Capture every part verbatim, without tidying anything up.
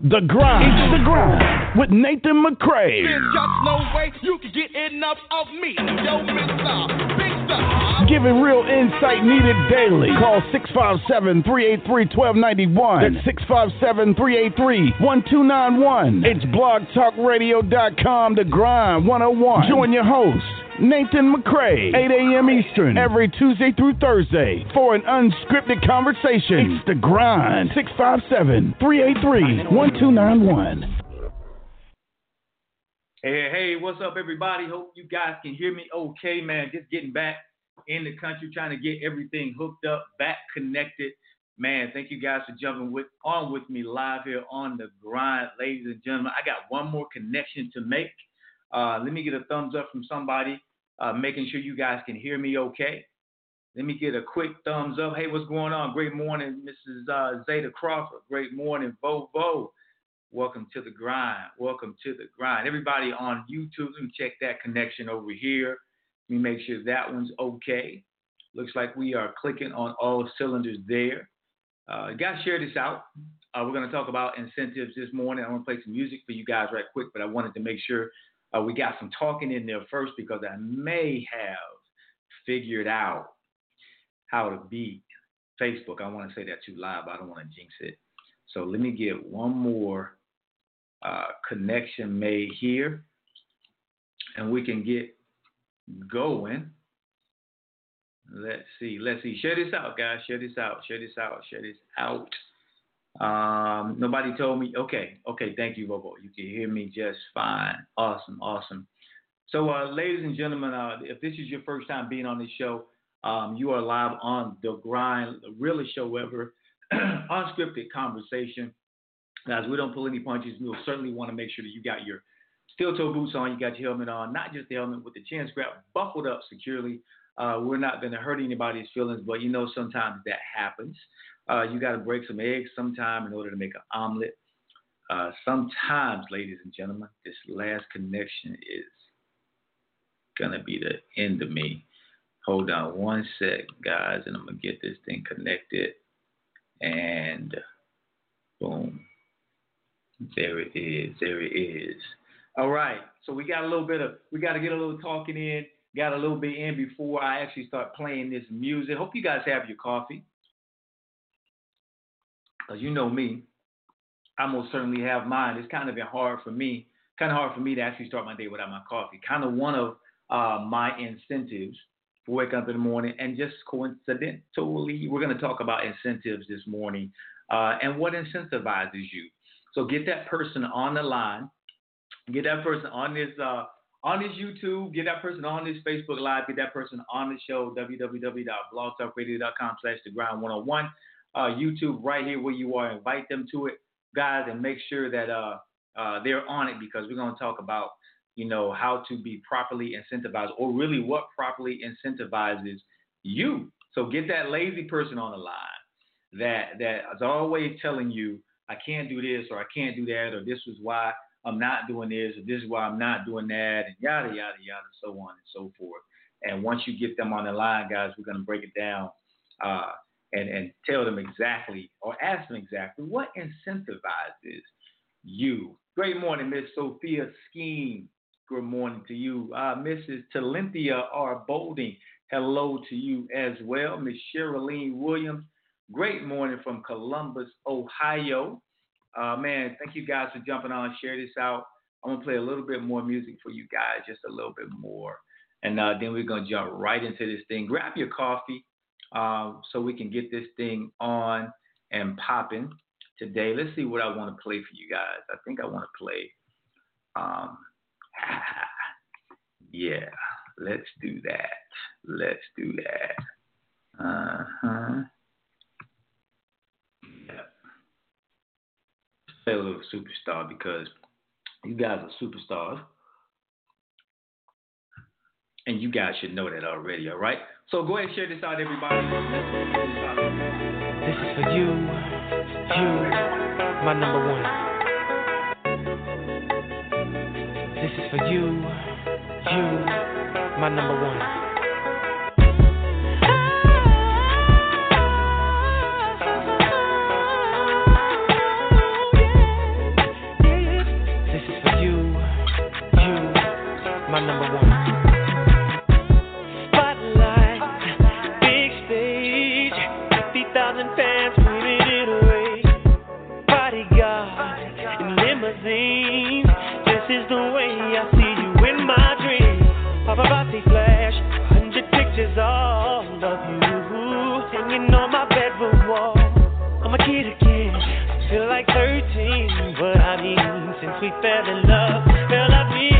The Grind. It's The Grind with Nathan McCray. There's just no way you can get enough of me. Yo, Mister Big Star. Giving real insight needed daily. Call six five seven, three eight three, one two nine one. That's six five seven, three eight three, one two nine one. It's blog talk radio dot com, The Grind one oh one. Join your host, Nathan McCray, eight a.m. Eastern, every Tuesday through Thursday for an unscripted conversation. It's The Grind, six five seven, three eight three, one two nine one. Hey, hey, what's up, everybody? Hope you guys can hear me okay, man. Just getting back in the country, trying to get everything hooked up, back connected. Man, thank you guys for jumping with on with me live here on The Grind, ladies and gentlemen. I got one more connection to make. Uh, let me get a thumbs up from somebody. Uh, making sure you guys can hear me okay. Let me get a quick thumbs up. Hey, what's going on? Great morning, Missus Uh, Zeta Crawford. Great morning, Bo Bo. Welcome to The Grind. Welcome to The Grind. Everybody on YouTube, let me check that connection over here. Let me make sure that one's okay. Looks like we are clicking on all cylinders there. Uh, guys, share this out. Uh, we're going to talk about incentives this morning. I'm going to play some music for you guys right quick, but I wanted to make sure Uh, we got some talking in there first because I may have figured out how to beat Facebook. I don't want to say that too loud, but I don't want to jinx it. So let me get one more uh, connection made here, and we can get going. Let's see. Let's see. Share this out, guys. Share this out. Share this out. Share this out. Um, nobody told me. Okay, okay. Thank you, Bobo. You can hear me just fine. Awesome, awesome. So, uh, ladies and gentlemen, uh, if this is your first time being on this show, um, you are live on The Grind, the realest show ever, unscripted conversation. Guys, we don't pull any punches. We'll certainly want to make sure that you got your steel-toe boots on, you got your helmet on, not just the helmet with the chin strap buckled up securely. Uh, we're not going to hurt anybody's feelings, but you know sometimes that happens. Uh, you got to break some eggs sometime in order to make an omelet. Uh, sometimes, ladies and gentlemen, this last connection is going to be the end of me. Hold on one sec, guys, and I'm going to get this thing connected. And boom. There it is. There it is. All right. So we got a little bit of, we got to get a little talking in. Got a little bit in before I actually start playing this music. Hope you guys have your coffee. Because you know me, I most certainly have mine. It's kind of been hard for me, kind of hard for me to actually start my day without my coffee. Kind of one of uh, my incentives for waking up in the morning. And just coincidentally, we're going to talk about incentives this morning uh, and what incentivizes you. So get that person on the line. Get that person on this uh, on this YouTube. Get that person on this Facebook Live. Get that person on the show, w w w dot blog talk radio dot com slash the grind one oh one. Uh, YouTube right here where you are. Invite them to it, guys, and make sure that uh, uh, they're on it because we're going to talk about, you know, how to be properly incentivized or really what properly incentivizes you. So get that lazy person on the line that that is always telling you, I can't do this or I can't do that or this is why I'm not doing this or this is why I'm not doing that and yada, yada, yada, so on and so forth. And once you get them on the line, guys, we're going to break it down. Uh, And, and tell them exactly or ask them exactly what incentivizes you. Great morning, Miss Sophia Skeen. Good morning to you. Uh, Missus Talenthia R. Bolding, hello to you as well. Miss Sherilyn Williams, great morning from Columbus, Ohio. Uh, man, thank you guys for jumping on. Share this out. I'm going to play a little bit more music for you guys, just a little bit more. And uh, then we're going to jump right into this thing. Grab your coffee. Uh, so we can get this thing on and popping today. Let's see what I want to play for you guys. I think I want to play. Um, yeah, let's do that. Let's do that. Uh-huh. Yeah. Play a little superstar because you guys are superstars. And you guys should know that already, all right? So go ahead and share this out, everybody. This is for you, you, my number one. This is for you, you, my number one. cars and limousines. This is the way I see you in my dreams. Paparazzi flash, a hundred pictures all of you hanging on my bedroom wall. I'm a kid again, I feel like thirteen. What I mean, since we fell in love, fell up me.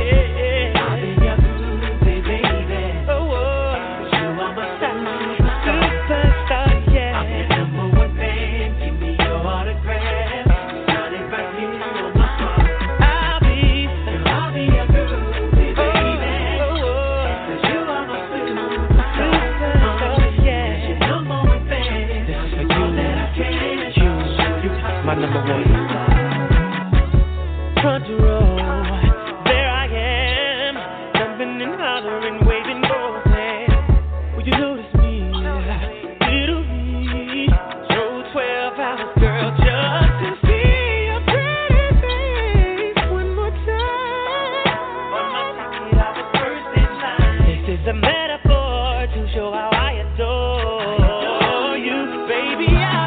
Front row, there I am, jumping and hollering, waving both hands. Will you notice me, little me? Drove twelve hours, girl, just to see your pretty face one more time. On my ticket, I was first in line. This is a metaphor to show how I adore you, baby. I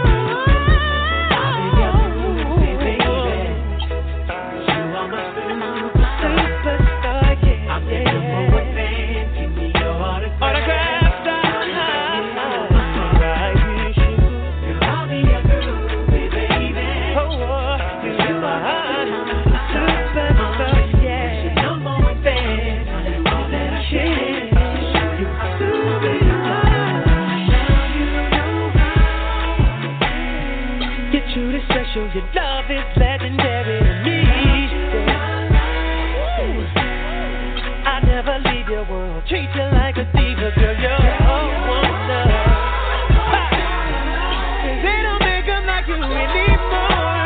your love is legendary to me. I never leave your world. Treat you like a diva, girl. You're a wonder. They don't make them like you anymore.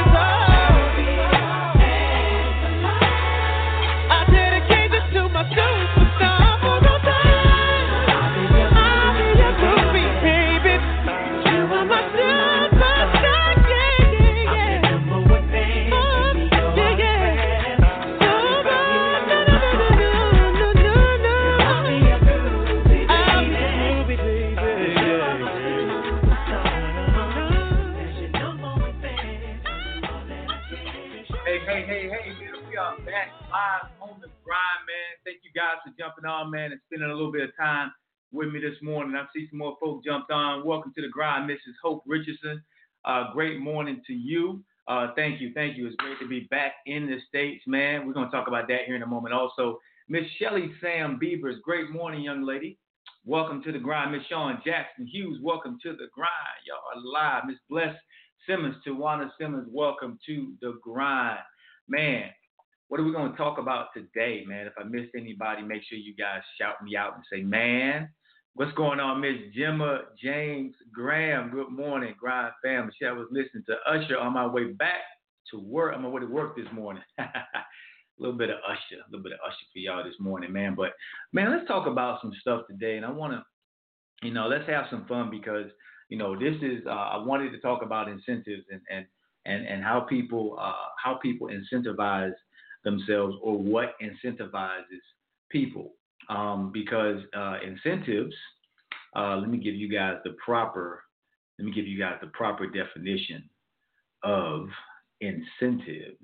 I dedicate this to my superstar for the time. I'll be your groupie, baby. You are my superstar. Thank you guys for jumping on, man, and spending a little bit of time with me this morning. I see some more folks jumped on. Welcome to the grind, Missus Hope Richardson. Uh, great morning to you. Uh, thank you, thank you. It's great to be back in the States, man. We're going to talk about that here in a moment. Also, Miss Shelly Sam Beavers, great morning, young lady. Welcome to the grind. Miss Sean Jackson Hughes, welcome to the grind. Y'all are live. Miss Bless Simmons, Tawana Simmons, welcome to the grind. Man, what are we going to talk about today, man? If I missed anybody, make sure you guys shout me out and say, man, what's going on, Miss Gemma James Graham? Good morning, Grind family. I was listening to Usher on my way back to work. On my way to work this morning. A little bit of Usher, a little bit of Usher for y'all this morning, man. But, man, let's talk about some stuff today. And I want to, you know, let's have some fun because, you know, this is, uh, I wanted to talk about incentives and, and, and, and how people, uh, how people incentivize themselves or what incentivizes people um, because uh, incentives, uh, let me give you guys the proper, let me give you guys the proper definition of incentives.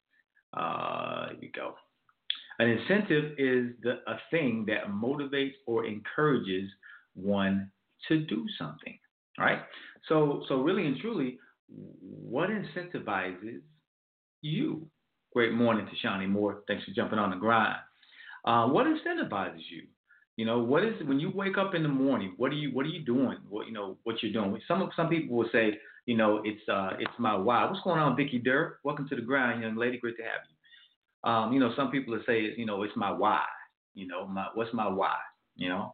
Uh, here we go. An incentive is the, a thing that motivates or encourages one to do something, right? So, so really and truly, what incentivizes you? Great morning to Shawnee Moore. Thanks for jumping on the grind. Uh, what incentivizes you? You know, what is when you wake up in the morning? What are you What are you doing? What you know? What you're doing? Some some people will say, you know, it's uh, it's my why. What's going on, Vicky Durr? Welcome to the grind, young lady. Great to have you. Um, you know, some people will say, you know, it's my why. You know, my what's my why? You know.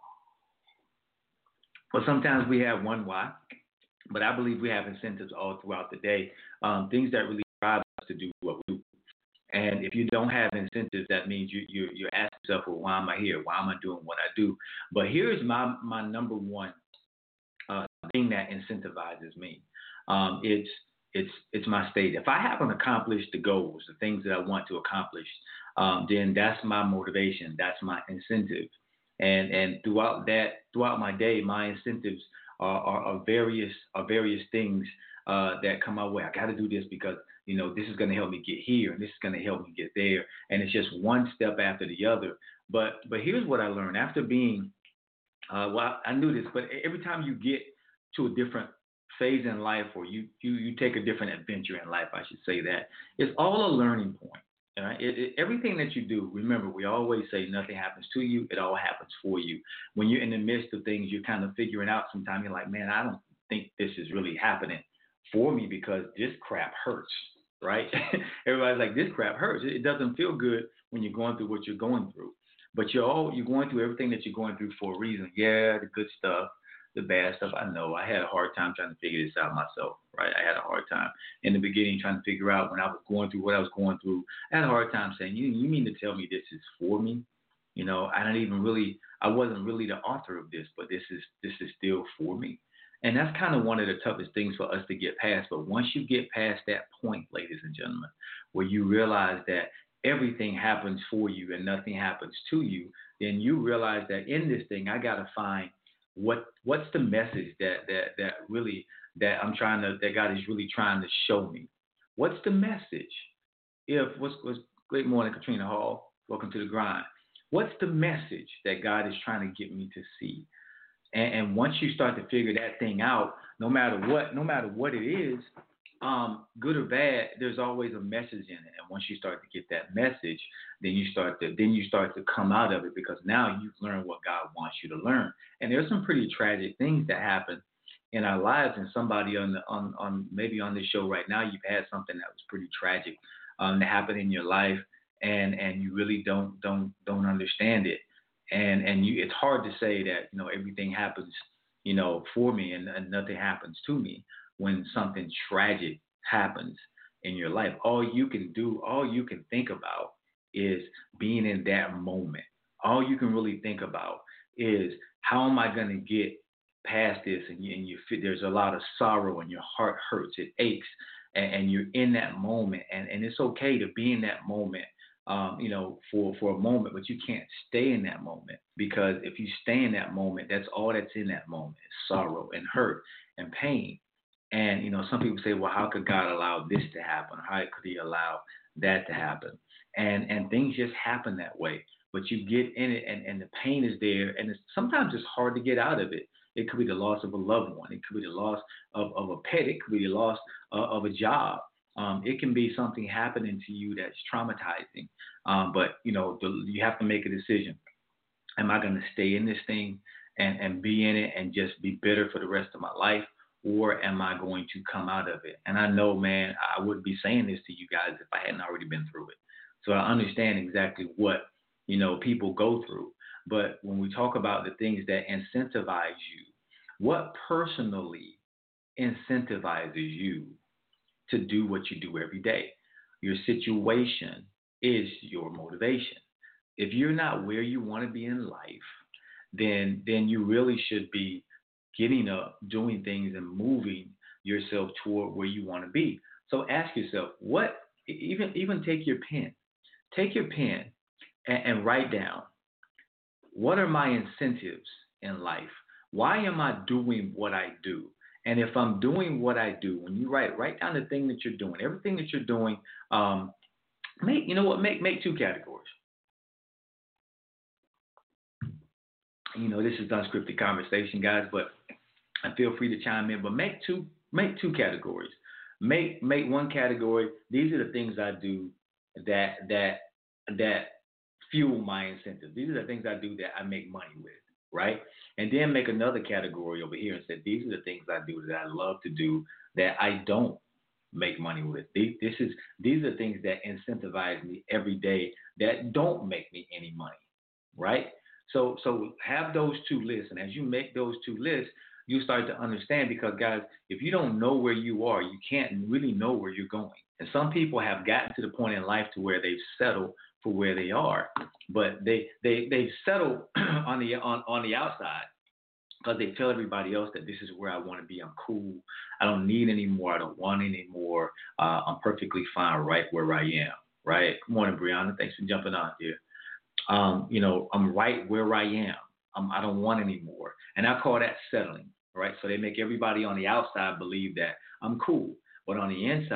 Well, sometimes we have one why, but I believe we have incentives all throughout the day. Um, things that really drive us to do what we do. And if you don't have incentives, that means you, you, you're asking yourself, well, why am I here? Why am I doing what I do? But here's my, my number one uh, thing that incentivizes me. Um, it's it's it's my state. If I haven't accomplished the goals, the things that I want to accomplish, um, then that's my motivation. That's my incentive. And and throughout that, throughout my day, my incentives are, are, are various are various things uh, that come my way. I got to do this because you know, this is going to help me get here, and this is going to help me get there, and it's just one step after the other. But but here's what I learned after being, uh, well, I knew this, but every time you get to a different phase in life, or you you you take a different adventure in life, I should say that, it's all a learning point. Right? It, it, everything that you do, remember, we always say nothing happens to you, it all happens for you. When you're in the midst of things, you're kind of figuring out sometimes, you're like, man, I don't think this is really happening for me because this crap hurts, right? Everybody's like, this crap hurts. It, it doesn't feel good when you're going through what you're going through. But you're all, you're going through everything that you're going through for a reason. Yeah, the good stuff, the bad stuff. I know I had a hard time trying to figure this out myself, right? I had a hard time in the beginning trying to figure out when I was going through what I was going through. I had a hard time saying, you, you mean to tell me this is for me? You know, I don't even really, I wasn't really the author of this, but this is, this is still for me. And that's kind of one of the toughest things for us to get past. But once you get past that point, ladies and gentlemen, where you realize that everything happens for you and nothing happens to you, then you realize that in this thing, I got to find what what's the message that that that really that I'm trying to that God is really trying to show me. What's the message? If what's what's great morning, Katrina Hall. Welcome to the grind. What's the message that God is trying to get me to see? And, and once you start to figure that thing out, no matter what, no matter what it is, um, good or bad, there's always a message in it. And once you start to get that message, then you start to then you start to come out of it, because now you've learned what God wants you to learn. And there's some pretty tragic things that happen in our lives. And somebody on the on on maybe on this show right now, you've had something that was pretty tragic um, that happened in your life, and and you really don't don't don't understand it. And and you, it's hard to say that, you know, everything happens, you know, for me and, and nothing happens to me when something tragic happens in your life. All you can do, all you can think about is being in that moment. All you can really think about is, how am I going to get past this? And you, and you feel there's a lot of sorrow and your heart hurts, it aches, and, and you're in that moment. And, and it's okay to be in that moment, um, you know, for, for a moment, but you can't stay in that moment, because if you stay in that moment, that's all that's in that moment is sorrow and hurt and pain. And, you know, some people say, well, how could God allow this to happen? How could he allow that to happen? And and things just happen that way. But you get in it, and, and the pain is there. And it's, sometimes it's hard to get out of it. It could be the loss of a loved one. It could be the loss of, of a pet. It could be the loss of, of a job. Um, it can be something happening to you that's traumatizing. Um, but, you know, the, you have to make a decision. Am I going to stay in this thing and, and be in it and just be bitter for the rest of my life? Or am I going to come out of it? And I know, man, I wouldn't be saying this to you guys if I hadn't already been through it. So I understand exactly what, you know, people go through. But when we talk about the things that incentivize you, what personally incentivizes you to do what you do every day? Your situation is your motivation. If you're not where you want to be in life, then then you really should be getting up, doing things, and moving yourself toward where you want to be. So ask yourself, what, even even take your pen, take your pen and, and write down, what are my incentives in life? Why am I doing what I do? And if I'm doing what I do, when you write, write down the thing that you're doing, everything that you're doing, um, make, you know what, make, make two categories. You know, this is unscripted conversation, guys, but feel free to chime in. But make two make two categories. Make make one category. These are the things I do that that that fuel my incentive. These are the things I do that I make money with, right? And then make another category over here and say, these are the things I do that I love to do that I don't make money with. These, this is these are things that incentivize me every day that don't make me any money, right? So so have those two lists, and as you make those two lists, you start to understand, because, guys, if you don't know where you are, you can't really know where you're going. And some people have gotten to the point in life to where they've settled for where they are, but they they they've settled on the on, on the outside, because they tell everybody else that this is where I want to be. I'm cool. I don't need any more. I don't want any more. Uh, I'm perfectly fine right where I am. Right. Good morning, Brianna. Thanks for jumping on here. Um, you know, I'm right where I am. I'm, I don't want any more. And I call that settling, right? So they make everybody on the outside believe that I'm cool. But on the inside,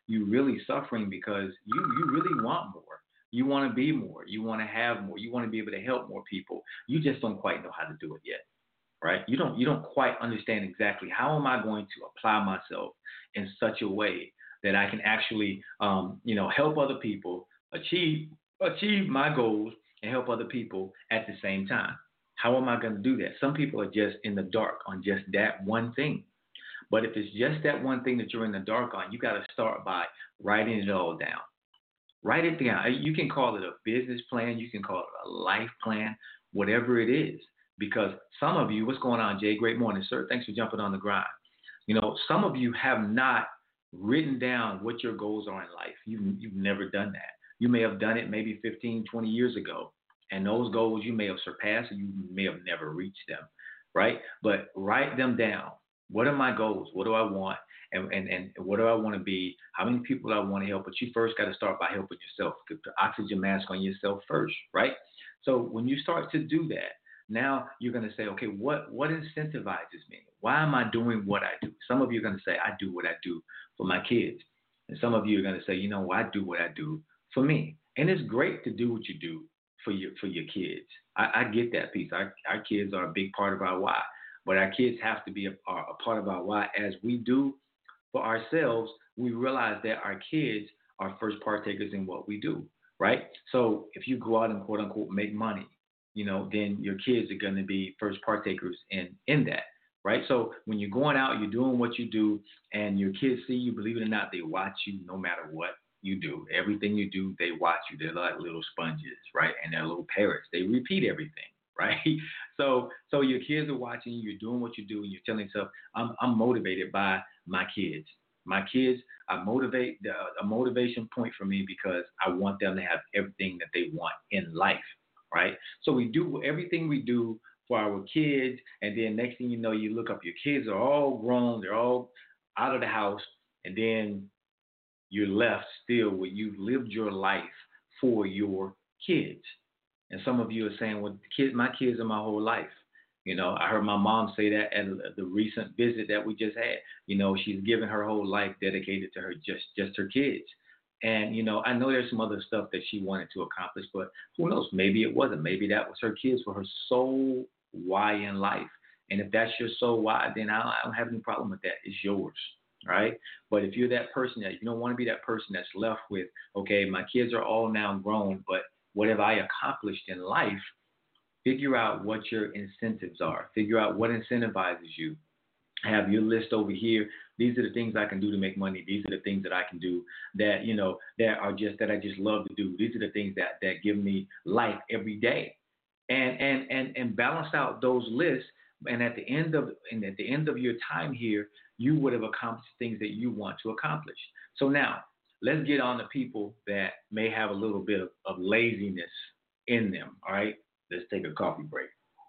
you really suffering because you you really want more. You want to be more. You want to have more. You want to be able to help more people. You just don't quite know how to do it yet, right? You don't you don't quite understand exactly how am I going to apply myself in such a way that I can actually, um, you know, help other people achieve achieve my goals and help other people at the same time. How am I going to do that? Some people are just in the dark on just that one thing. But if it's just that one thing that you're in the dark on, you got to start by writing it all down. Write it down. You can call it a business plan. You can call it a life plan, whatever it is. Because some of you, what's going on, Jay? Great morning, sir. Thanks for jumping on the grind. You know, some of you have not written down what your goals are in life. You've, you've never done that. You may have done it maybe fifteen, twenty years ago. And those goals you may have surpassed or you may have never reached them, right? But write them down. What are my goals? What do I want? And, and, and what do I want to be? How many people do I want to help? But you first got to start by helping yourself. Put the oxygen mask on yourself first, right? So when you start to do that, now you're going to say, okay, what, what incentivizes me? Why am I doing what I do? Some of you are going to say, I do what I do for my kids. And some of you are going to say, you know, I do what I do for me. And it's great to do what you do for your for your kids. I, I get that piece. Our, our kids are a big part of our why. But our kids have to be a, a part of our why. As we do for ourselves, we realize that our kids are first partakers in what we do, right? So if you go out and quote unquote make money, you know, then your kids are going to be first partakers in, in that, right? So when you're going out, you're doing what you do, and your kids see you, believe it or not, they watch you no matter what you do. Everything you do, they watch you. They're like little sponges, right? And they're little parrots. They repeat everything. Right. So so your kids are watching you, you're doing what you do, and you're telling yourself, I'm I'm motivated by my kids. My kids, I motivate the a motivation point for me because I want them to have everything that they want in life. Right. So we do everything we do for our kids, and then next thing you know, you look up, your kids are all grown, they're all out of the house, and then you're left still where you've lived your life for your kids. And some of you are saying, well, kids, my kids are my whole life. You know, I heard my mom say that at the recent visit that we just had. You know, she's given her whole life dedicated to her, just, just her kids. And, you know, I know there's some other stuff that she wanted to accomplish, but who knows? Maybe it wasn't. Maybe that was her kids for her sole why in life. And if that's your sole why, then I don't, I don't have any problem with that. It's yours. Right. But if you're that person that you don't want to be that person that's left with, okay, my kids are all now grown, but what have I accomplished in life? Figure out what your incentives are. Figure out what incentivizes you. Have your list over here. These are the things I can do to make money. These are the things that I can do that, you know, that are just that I just love to do. These are the things that, that give me life every day. And and and and balance out those lists. And at the end of and at the end of your time here, you would have accomplished things that you want to accomplish. So now, let's get on to people that may have a little bit of, of laziness in them, all right? Let's take a coffee break.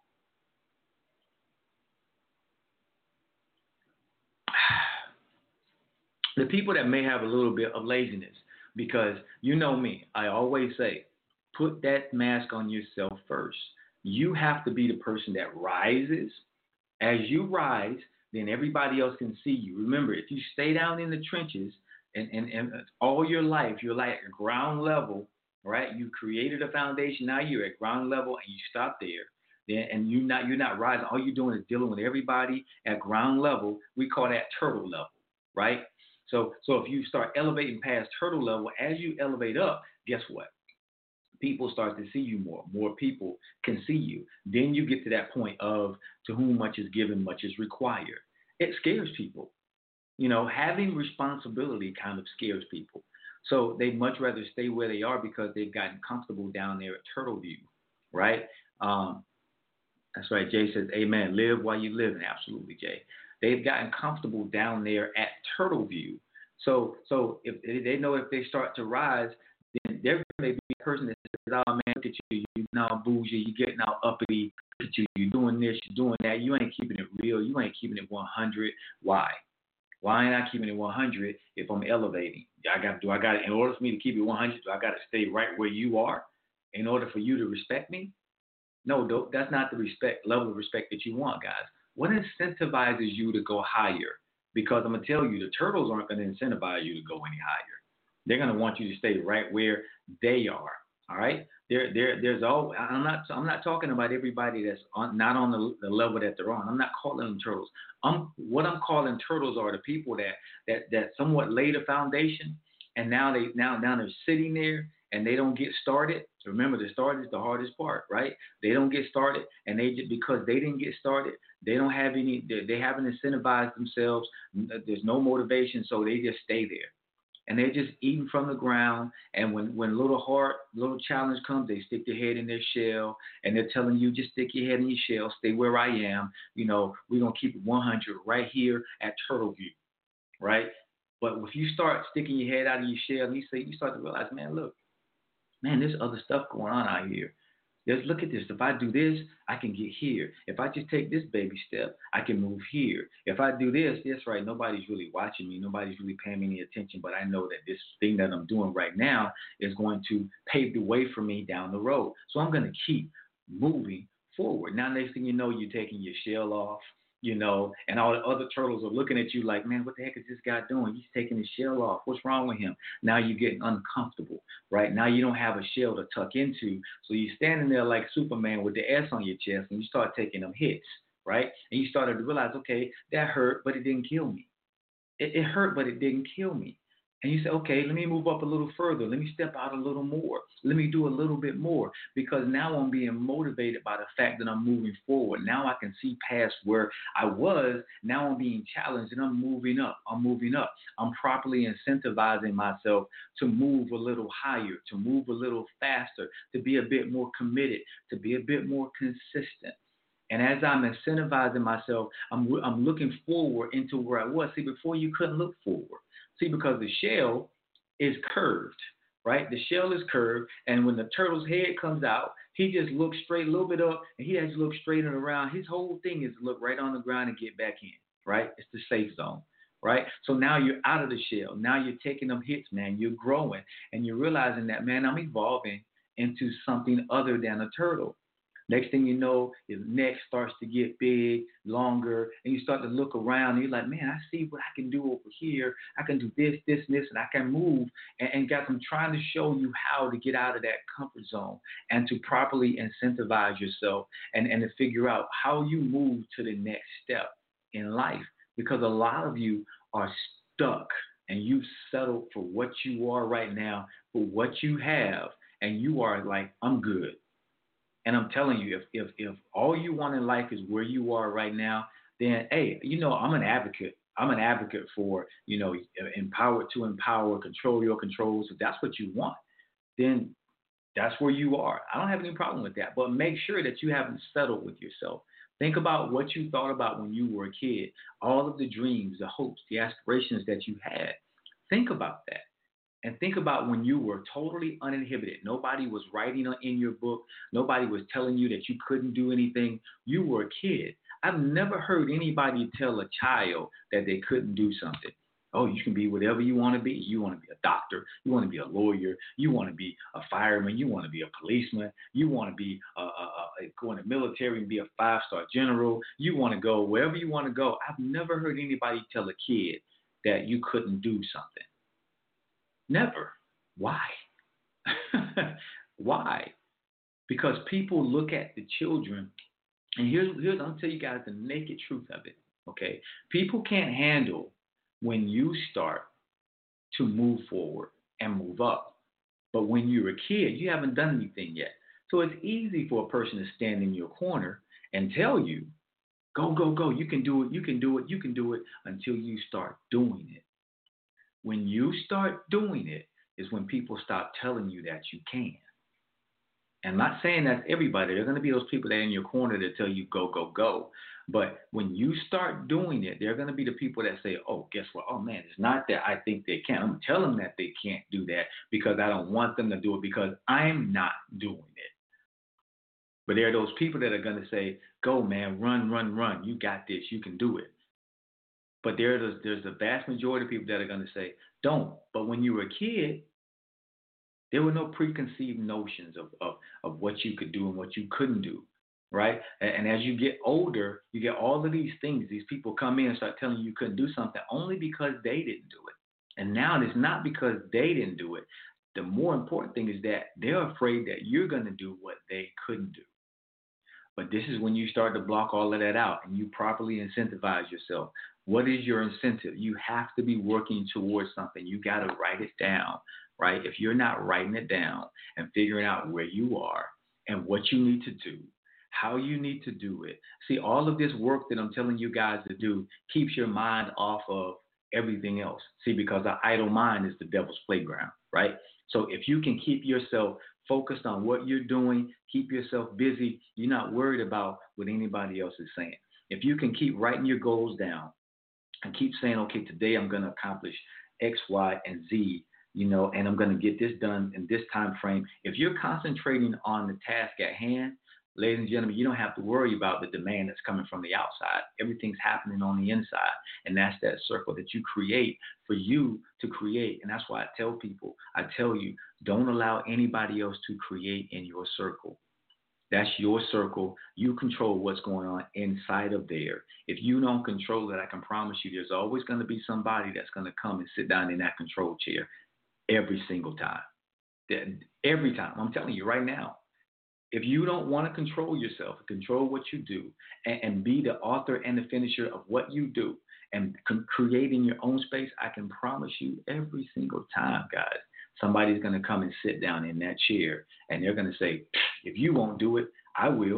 The people that may have a little bit of laziness, because you know me, I always say, put that mask on yourself first. You have to be the person that rises. As you rise, then everybody else can see you. Remember, if you stay down in the trenches, And, and, and all your life, you're like at ground level, right? You created a foundation. Now you're at ground level and you stop there. Then, and you're not, you're not rising. All you're doing is dealing with everybody at ground level. We call that turtle level, right? So, so if you start elevating past turtle level, as you elevate up, guess what? People start to see you more. More people can see you. Then you get to that point of to whom much is given, much is required. It scares people. You know, having responsibility kind of scares people. So they'd much rather stay where they are because they've gotten comfortable down there at Turtle View, right? Um, that's right. Jay says, amen. Live while you live. Absolutely, Jay. They've gotten comfortable down there at Turtle View. So so if they know if they start to rise, then there may be a person that says, oh, man, look at you. You're now bougie. You're getting all uppity. Look at you. You're doing this. You're doing that. You ain't keeping it real. You ain't keeping it one hundred. Why? Why ain't I keeping it one hundred if I'm elevating? I got, do I got in order for me to keep it one hundred, do I got to stay right where you are in order for you to respect me? No, that's not the respect level of respect that you want, guys. What incentivizes you to go higher? Because I'm going to tell you, the turtles aren't going to incentivize you to go any higher. They're going to want you to stay right where they are. All right. There, there, there's all. I'm not. I'm not talking about everybody that's on, not on the, the level that they're on. I'm not calling them turtles. I'm what I'm calling turtles are the people that that that somewhat laid a foundation, and now they now now they're sitting there and they don't get started. Remember, the start is the hardest part, right? They don't get started, and they just because they didn't get started, they don't have any. They, they haven't incentivized themselves. There's no motivation, so they just stay there. And they're just eating from the ground. And when, when a little hard, little challenge comes, they stick their head in their shell. And they're telling you, just stick your head in your shell. Stay where I am. You know, we're going to keep it one hundred right here at Turtle View, right? But if you start sticking your head out of your shell, you say, you start to realize, man, look, man, there's other stuff going on out here. Just look at this. If I do this, I can get here. If I just take this baby step, I can move here. If I do this, that's right. Nobody's really watching me. Nobody's really paying me any attention. But I know that this thing that I'm doing right now is going to pave the way for me down the road. So I'm going to keep moving forward. Now, next thing you know, you're taking your shell off, you know, and all the other turtles are looking at you like, man, what the heck is this guy doing? He's taking his shell off. What's wrong with him? Now you're getting uncomfortable, right? Now you don't have a shell to tuck into. So you're standing there like Superman with the S on your chest, and you start taking them hits, right? And you started to realize, okay, that hurt, but it didn't kill me. It, it hurt, but it didn't kill me. And you say, okay, let me move up a little further. Let me step out a little more. Let me do a little bit more, because now I'm being motivated by the fact that I'm moving forward. Now I can see past where I was. Now I'm being challenged and I'm moving up. I'm moving up. I'm properly incentivizing myself to move a little higher, to move a little faster, to be a bit more committed, to be a bit more consistent. And as I'm incentivizing myself, I'm, I'm looking forward into where I was. See, before you couldn't look forward. See, because the shell is curved, right? The shell is curved, and when the turtle's head comes out, he just looks straight, a little bit up, and he has to look straight and around. His whole thing is to look right on the ground and get back in, right? It's the safe zone, right? So now you're out of the shell. Now you're taking them hits, man. You're growing, and you're realizing that, man, I'm evolving into something other than a turtle. Next thing you know, your neck starts to get big, longer, and you start to look around, and you're like, man, I see what I can do over here. I can do this, this, and this, and I can move. And, and guys, I'm trying to show you how to get out of that comfort zone and to properly incentivize yourself and, and to figure out how you move to the next step in life. Because a lot of you are stuck, and you've settled for what you are right now, for what you have, and you are like, I'm good. And I'm telling you, if, if if all you want in life is where you are right now, then, hey, you know, I'm an advocate. I'm an advocate for, you know, empower to empower, control your controls. If that's what you want, then that's where you are. I don't have any problem with that. But make sure that you haven't settled with yourself. Think about what you thought about when you were a kid, all of the dreams, the hopes, the aspirations that you had. Think about that. And think about when you were totally uninhibited. Nobody was writing in your book. Nobody was telling you that you couldn't do anything. You were a kid. I've never heard anybody tell a child that they couldn't do something. Oh, you can be whatever you want to be. You want to be a doctor. You want to be a lawyer. You want to be a fireman. You want to be a policeman. You want to be a, a, a, go in the military and be a five-star general. You want to go wherever you want to go. I've never heard anybody tell a kid that you couldn't do something. Never. Why? Why? Because people look at the children, and here's, here's I'll tell you guys the naked truth of it, okay? People can't handle when you start to move forward and move up. But when you're a kid, you haven't done anything yet. So it's easy for a person to stand in your corner and tell you, go, go, go, you can do it, you can do it, you can do it, until you start doing it. When you start doing it is when people stop telling you that you can. And I'm not saying that's everybody. There are going to be those people that are in your corner that tell you go, go, go. But when you start doing it, there are going to be the people that say, oh, guess what? Oh, man, it's not that I think they can. I'm going to tell them that they can't do that because I don't want them to do it because I'm not doing it. But there are those people that are going to say, go, man, run, run, run. You got this. You can do it. But there's there's the vast majority of people that are going to say, don't. But when you were a kid, there were no preconceived notions of, of, of what you could do and what you couldn't do. right? And, and as you get older, you get all of these things. These people come in and start telling you you couldn't do something only because they didn't do it. And now it's not because they didn't do it. The more important thing is that they're afraid that you're going to do what they couldn't do. But this is when you start to block all of that out and you properly incentivize yourself. What is your incentive? You have to be working towards something. You got to write it down, right? If you're not writing it down and figuring out where you are and what you need to do, how you need to do it. See, all of this work that I'm telling you guys to do keeps your mind off of everything else. See, because the idle mind is the devil's playground, right? So if you can keep yourself focused on what you're doing, keep yourself busy, you're not worried about what anybody else is saying. If you can keep writing your goals down and keep saying, okay, today I'm going to accomplish X, Y, and Z, you know, and I'm going to get this done in this time frame. If you're concentrating on the task at hand, ladies and gentlemen, you don't have to worry about the demand that's coming from the outside. Everything's happening on the inside, and that's that circle that you create for you to create. And that's why I tell people, I tell you, don't allow anybody else to create in your circle. That's your circle. You control what's going on inside of there. If you don't control it, I can promise you there's always going to be somebody that's going to come and sit down in that control chair every single time. Every time. I'm telling you right now. If you don't want to control yourself, control what you do, and, and be the author and the finisher of what you do, and con- creating your own space, I can promise you every single time, guys, somebody's going to come and sit down in that chair, and they're going to say, if you won't do it, I will.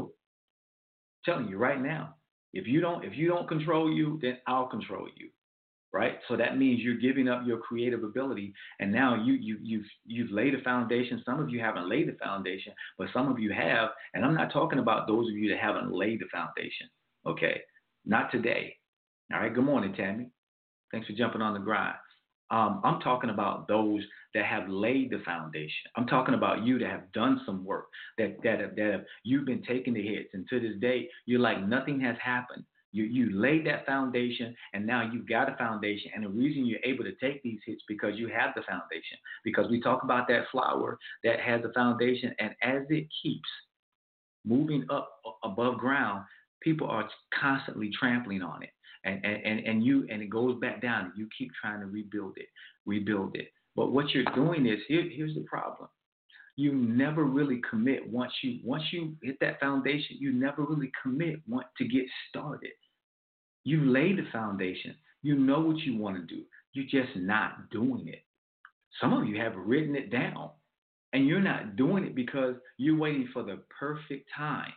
I'm telling you right now, if you don't, if you don't control you, then I'll control you. Right? So that means you're giving up your creative ability, and now you, you, you've, you've laid a foundation. Some of you haven't laid the foundation, but some of you have, and I'm not talking about those of you that haven't laid the foundation, okay? Not today. All right, good morning, Tammy. Thanks for jumping on the grind. Um, I'm talking about those that have laid the foundation. I'm talking about you that have done some work, that, that, have, that have, you've been taking the hits, and to this day, you're like, nothing has happened. You you laid that foundation, and now you've got a foundation. And the reason you're able to take these hits because you have the foundation. Because we talk about that flower that has a foundation, and as it keeps moving up above ground, people are constantly trampling on it. And and, and, and you and it goes back down. And you keep trying to rebuild it, rebuild it. But what you're doing is here, here's the problem. You never really commit once you once you hit that foundation. You never really commit want to get started. You laid the foundation. You know what you want to do. You're just not doing it. Some of you have written it down, and you're not doing it because you're waiting for the perfect time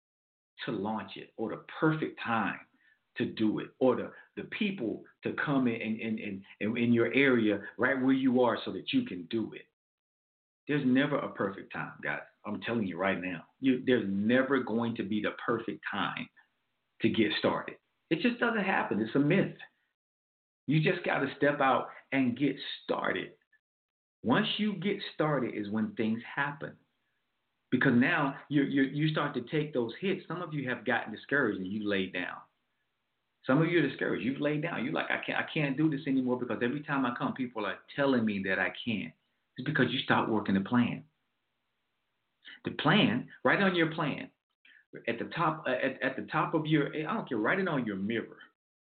to launch it, or the perfect time to do it, or the, the people to come in in, in, in in your area right where you are so that you can do it. There's never a perfect time, guys. I'm telling you right now. You, there's never going to be the perfect time to get started. It just doesn't happen. It's a myth. You just got to step out and get started. Once you get started is when things happen. Because now you you you start to take those hits. Some of you have gotten discouraged and you laid down. Some of you are discouraged. You've laid down. You're like, I can't, I can't do this anymore because every time I come, people are telling me that I can't. It's because you start working the plan. The plan, write on your plan. At the top, uh, at, at the top of your, I don't care, write it on your mirror.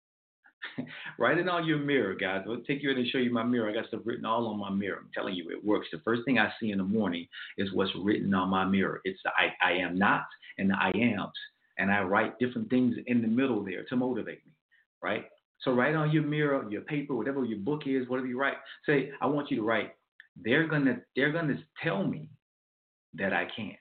Write it on your mirror, guys. I'll take you in and show you my mirror. I got stuff written all on my mirror. I'm telling you, it works. The first thing I see in the morning is what's written on my mirror. It's the I, I am not and the I ams. And I write different things in the middle there to motivate me, right? So write on your mirror, your paper, whatever your book is, whatever you write. Say, I want you to write, they're gonna, they're gonna tell me that I can't.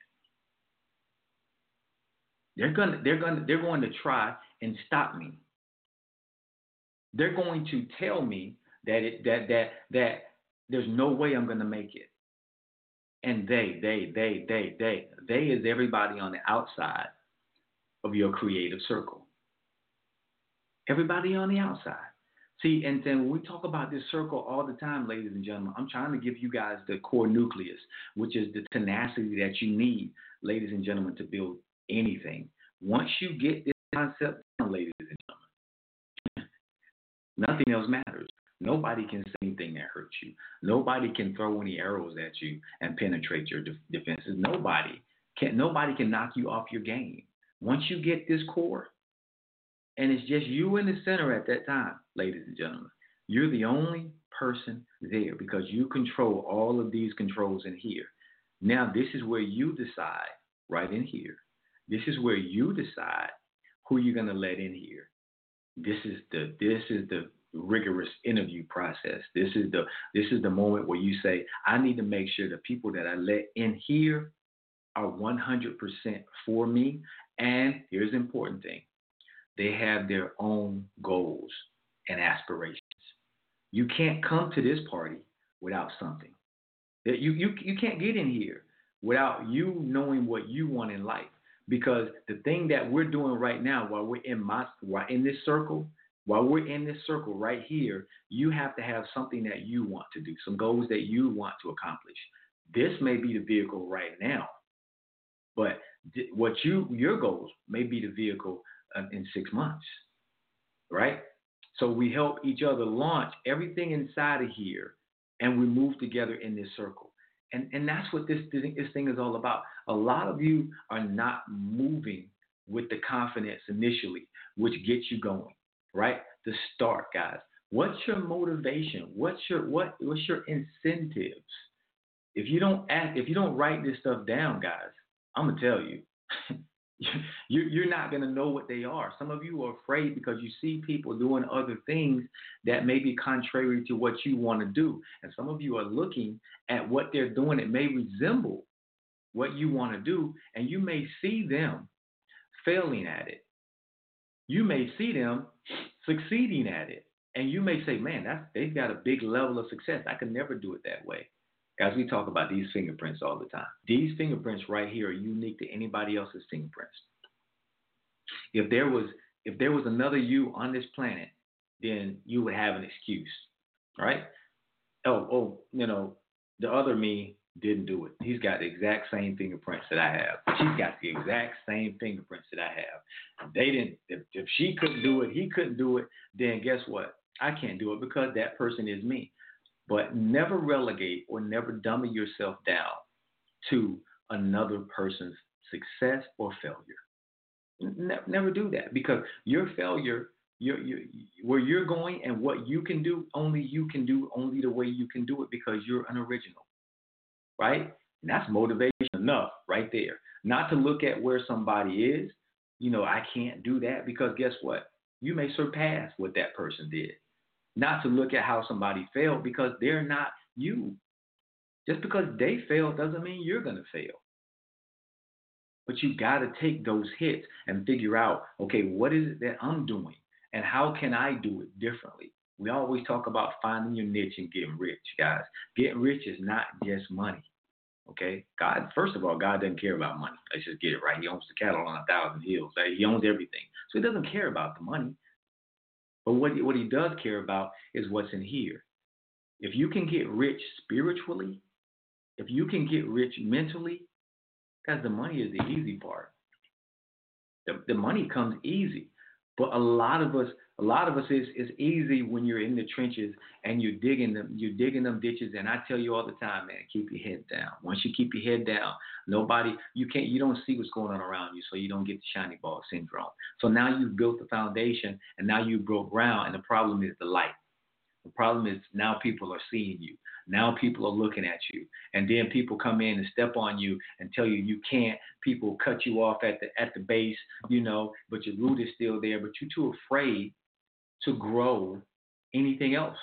They're gonna, they're gonna, they're going to try and stop me. They're going to tell me that it, that that that there's no way I'm gonna make it. And they, they, they, they, they, they is everybody on the outside of your creative circle. Everybody on the outside. See, and then when we talk about this circle all the time, ladies and gentlemen, I'm trying to give you guys the core nucleus, which is the tenacity that you need, ladies and gentlemen, to build anything. Once you get this concept down, ladies and gentlemen, nothing else matters. Nobody can say anything that hurts you. Nobody can throw any arrows at you and penetrate your de- defenses. Nobody can. Nobody can knock you off your game. Once you get this core, and it's just you in the center at that time, ladies and gentlemen, you're the only person there because you control all of these controls in here. Now, this is where you decide, right in here. This is where you decide who you're going to let in here. This is the this is the rigorous interview process. This is the this is the moment where you say, I need to make sure the people that I let in here are one hundred percent for me. And here's the important thing. They have their own goals and aspirations. You can't come to this party without something. You, you, you can't get in here without you knowing what you want in life. Because the thing that we're doing right now while we're in my while in this circle, while we're in this circle right here, you have to have something that you want to do, some goals that you want to accomplish. This may be the vehicle right now, but what you your goals may be the vehicle uh, in six months, right? So we help each other launch everything inside of here, and we move together in this circle. And and that's what this, this thing is all about. A lot of you are not moving with the confidence initially, which gets you going, right? The start, guys. What's your motivation? What's your what? What's your incentives? If you don't ask, if you don't write this stuff down, guys, I'm gonna tell you, you're not gonna know what they are. Some of you are afraid because you see people doing other things that may be contrary to what you want to do, and some of you are looking at what they're doing. It may resemble what you want to do, and you may see them failing at it. You may see them succeeding at it, and you may say, "Man, that's they've got a big level of success. I can never do it that way." Guys, we talk about these fingerprints all the time. These fingerprints right here are unique to anybody else's fingerprints. If there was if there was another you on this planet, then you would have an excuse, right? Oh, oh, you know, the other me didn't do it. He's got the exact same fingerprints that I have. She's got the exact same fingerprints that I have. They didn't. If, if she couldn't do it, he couldn't do it. Then guess what? I can't do it because that person is me. But never relegate or never dummy yourself down to another person's success or failure. Ne- never do that, because your failure, your, your, where you're going and what you can do, only you can do, only the way you can do it, because you're an original, right? And that's motivation enough right there. Not to look at where somebody is. You know, I can't do that, because guess what? You may surpass what that person did. Not to look at how somebody failed, because they're not you. Just because they failed doesn't mean you're going to fail. But you got to take those hits and figure out, okay, what is it that I'm doing and how can I do it differently? We always talk about finding your niche and getting rich, guys. Getting rich is not just money, okay? God, first of all, God doesn't care about money. Let's just get it right. He owns the cattle on a thousand hills. Right? He owns everything. So he doesn't care about the money. But what he, what he does care about is what's in here. If you can get rich spiritually, if you can get rich mentally, because the money is the easy part. The, the money comes easy. But a lot of us, a lot of us is is easy when you're in the trenches and you're digging them, you're digging them ditches. And I tell you all the time, man, keep your head down. Once you keep your head down, nobody, you can't, you don't see what's going on around you, so you don't get the shiny ball syndrome. So now you've built the foundation, and now you broke ground, and the problem is the light. The problem is now people are seeing you. Now people are looking at you, and then people come in and step on you and tell you you can't. People cut you off at the at the base, you know, but your root is still there. But you're too afraid to grow anything else.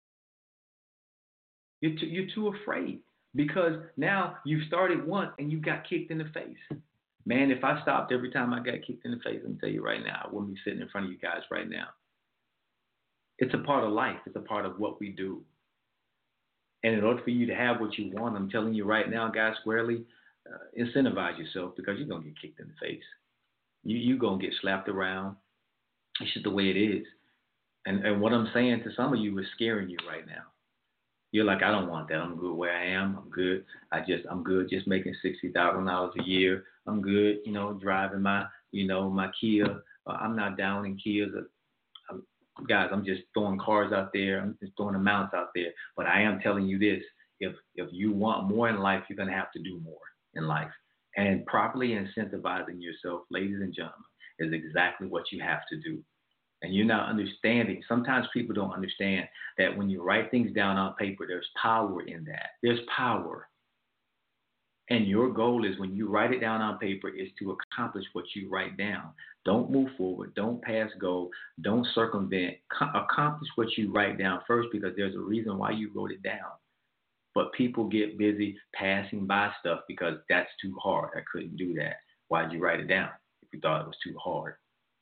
You're too, you're too afraid, because now you've started once and you got kicked in the face. Man, if I stopped every time I got kicked in the face, I'm tell you right now, I wouldn't be sitting in front of you guys right now. It's a part of life. It's a part of what we do. And in order for you to have what you want, I'm telling you right now, guys, squarely, uh, incentivize yourself, because you're going to get kicked in the face. You, you're going to get slapped around. It's just the way it is. And, and what I'm saying to some of you is scaring you right now. You're like, I don't want that. I'm good where I am. I'm good. I just, I'm good just making sixty thousand dollars a year. I'm good, you know, driving my, you know, my Kia. Uh, I'm not down in Kias. I'm, guys, I'm just throwing cars out there. I'm just throwing amounts out there. But I am telling you this. If if you want more in life, you're going to have to do more in life. And properly incentivizing yourself, ladies and gentlemen, is exactly what you have to do. And you're not understanding. Sometimes people don't understand that when you write things down on paper, there's power in that. There's power. And your goal is when you write it down on paper is to accomplish what you write down. Don't move forward. Don't pass go. Don't circumvent. Co- accomplish what you write down first, because there's a reason why you wrote it down. But people get busy passing by stuff because that's too hard. I couldn't do that. Why'd you write it down if you thought it was too hard?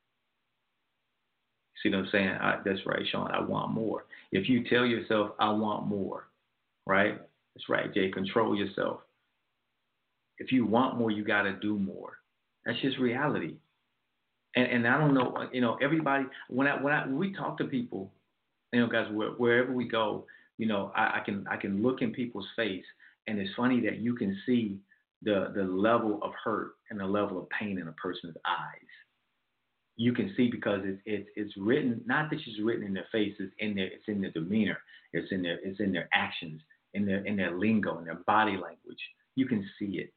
See what I'm saying? I, that's right, Sean. I want more. If you tell yourself, I want more, right? That's right, Jay. Control yourself. If you want more, you got to do more. That's just reality. And and I don't know, you know, everybody, when I when I when we talk to people, you know, guys, where, wherever we go, you know, I, I can I can look in people's face, and it's funny that you can see the the level of hurt and the level of pain in a person's eyes. You can see because it's it's it's written, not that it's written in their faces, in their it's in their demeanor, it's in their it's in their actions, in their in their lingo, in their body language. You can see it.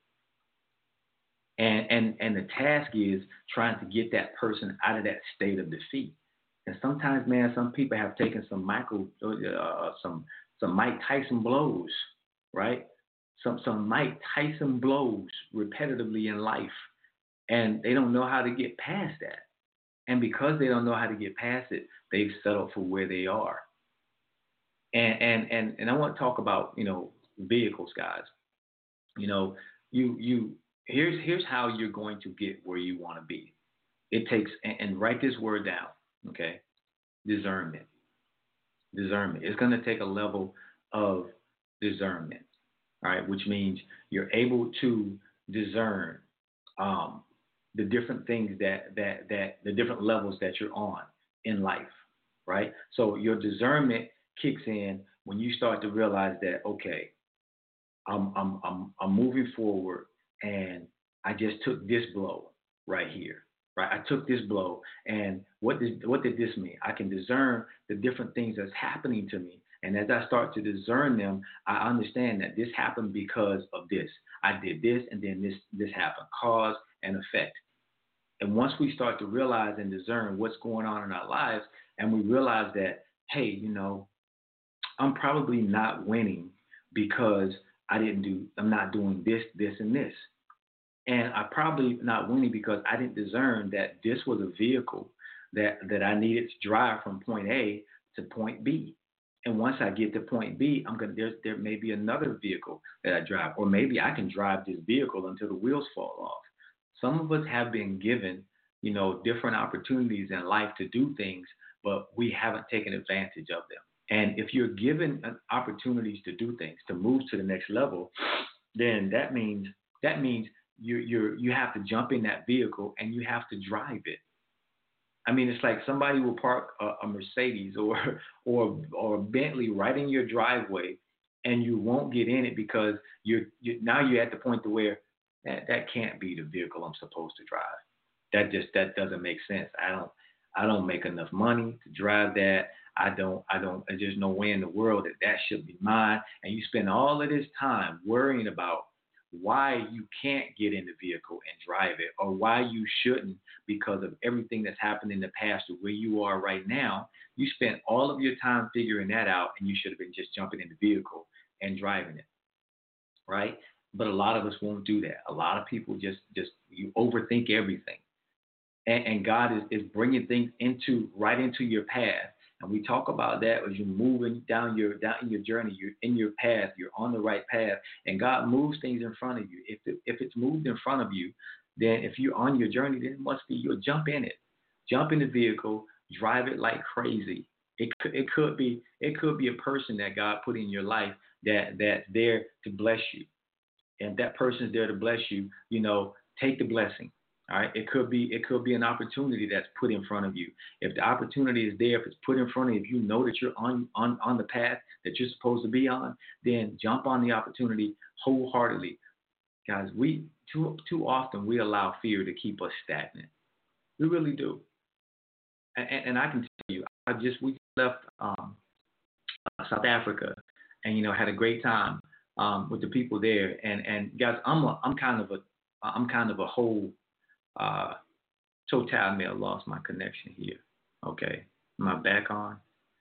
And, and and the task is trying to get that person out of that state of defeat. And sometimes, man, some people have taken some Michael, uh, some some Mike Tyson blows, right? Some some Mike Tyson blows repetitively in life, and they don't know how to get past that. And because they don't know how to get past it, they've settled for where they are. And and and and I want to talk about, you know, vehicles, guys. You know, you you. Here's here's how you're going to get where you want to be. It takes, and, and write this word down, okay? Discernment. Discernment. It's going to take a level of discernment, all right? Which means you're able to discern um, the different things that that that the different levels that you're on in life, right? So your discernment kicks in when you start to realize that, okay, I'm I'm I'm I'm moving forward. And I just took this blow right here, right? I took this blow, and what did what did this mean? I can discern the different things that's happening to me, and as I start to discern them, I understand that this happened because of this. I did this, and then this this happened, cause and effect. And once we start to realize and discern what's going on in our lives, and we realize that, hey, you know, I'm probably not winning because I didn't do, I'm not doing this, this, and this. And I probably not winning because I didn't discern that this was a vehicle that, that I needed to drive from point A to point B. And once I get to point B, I'm gonna there there may be another vehicle that I drive, or maybe I can drive this vehicle until the wheels fall off. Some of us have been given, you know, different opportunities in life to do things, but we haven't taken advantage of them. And if you're given opportunities to do things, to move to the next level, then that means that means you you you have to jump in that vehicle and you have to drive it. I mean, it's like somebody will park a, a Mercedes or or or a Bentley right in your driveway, and you won't get in it because you're you, now you're at the point to where that, that can't be the vehicle I'm supposed to drive. That just that doesn't make sense. I don't I don't make enough money to drive that. I don't, I don't, there's no way in the world that that should be mine. And you spend all of this time worrying about why you can't get in the vehicle and drive it, or why you shouldn't because of everything that's happened in the past to where you are right now. You spent all of your time figuring that out, and you should have been just jumping in the vehicle and driving it, right? But a lot of us won't do that. A lot of people just, just you overthink everything. And, and God is, is bringing things into right into your path. And we talk about that as you're moving down your down in your journey. You're in your path. You're on the right path, and God moves things in front of you. If it, if it's moved in front of you, then if you're on your journey, then it must be you'll jump in it, jump in the vehicle, drive it like crazy. It could it could be it could be a person that God put in your life that that's there to bless you, and if that person's there to bless you, you know, take the blessing. All right, it could be it could be an opportunity that's put in front of you. If the opportunity is there, if it's put in front of you, if you know that you're on, on, on the path that you're supposed to be on, then jump on the opportunity wholeheartedly. Guys, we too too often we allow fear to keep us stagnant. We really do. And, and I can tell you, I just we left um, South Africa, and you know had a great time um, with the people there. And and guys, I'm a, I'm kind of a I'm kind of a whole uh, total. I may have lost my connection here. Okay, am I back on?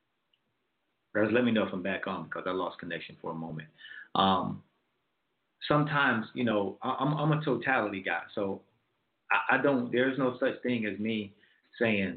Guys, let me know if I'm back on because I lost connection for a moment. Um, sometimes, you know, I'm, I'm a totality guy, so I, I don't. There's no such thing as me saying